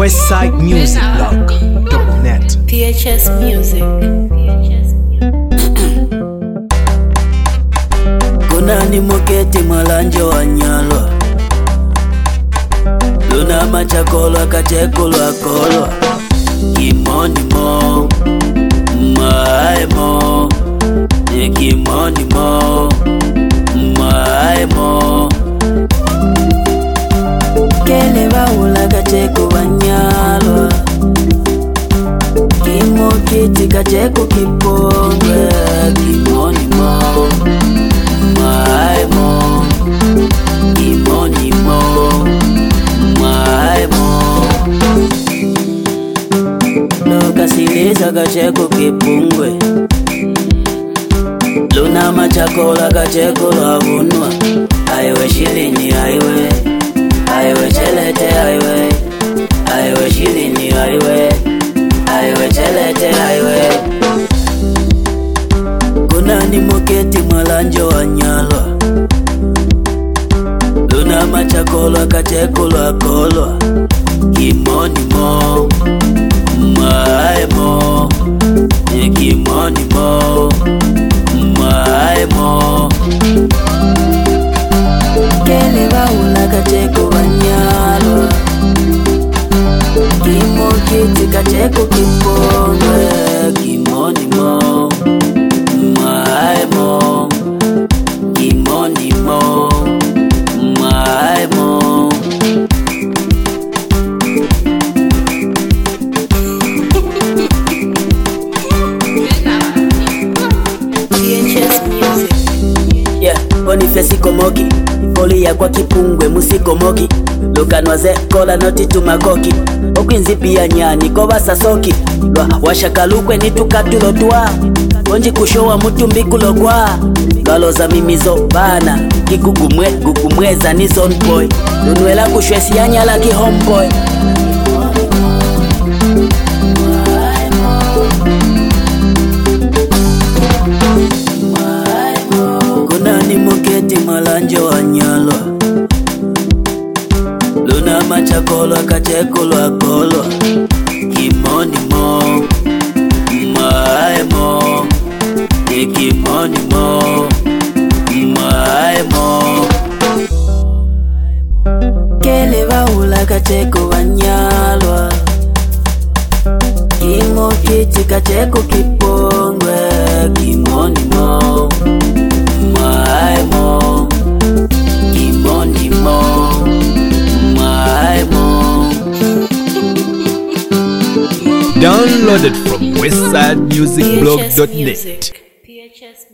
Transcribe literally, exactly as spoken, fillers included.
westside music blog dot net. P H S Music. Kuna ni moketi mwalanjo wa nyalo, luna machakolo kachekulwa kolwa. Kimoni mo, mae mo, kimoni mo, mae mo. Kele baula kacheku banyalwa, kimo kiti kacheku kipongwe. Kimoni mo, mae mo, kimoni mo, mae mo. Loka silisa kacheku kipungwe, luna machakola kacheku lavunwa. Aiwe shilini aiwe, aiwe chelete aiwe, aiwe shilini aiwe, aiwe chelete aiwe. Kuna ni moketi mwalanjo wa nyalwa, luna machakola kachekulwa kolwa. Kimoni mo, mae mo, kimoni mo, mae mo. Kele baula kacheku banyalwa, kimo kiti kacheku kipongwe. Kimoni mo, mae mo, kimoni mo, mae mo. P H S Music. Yeah, Boniface komoki, poli ya kwa kipungwe musikomoki. Lukanwaze kola noti tumakoki, okwinzi pia nyani koba sasoki. Lwa washakalukwe nitukatulo twa, konji kushowa mutumbi kulogwa. Galoza mimizo bana, kikugumwe gugumweza ni zone boy. Lunwela kushwesi yanyala ki homeboy. Kuna ni moketi malanjo wa nyalwa, luna machakolwa kachekulwa kolwa. Kimoni mo, mae mo, kimoni mo, mae mo. Kele baula kacheku banyalwa, kimo kiti kacheku kipongwe. Kimoni mo, mae mo, kimoni mo, mae mo. Downloaded from westside music blog dot net. P H S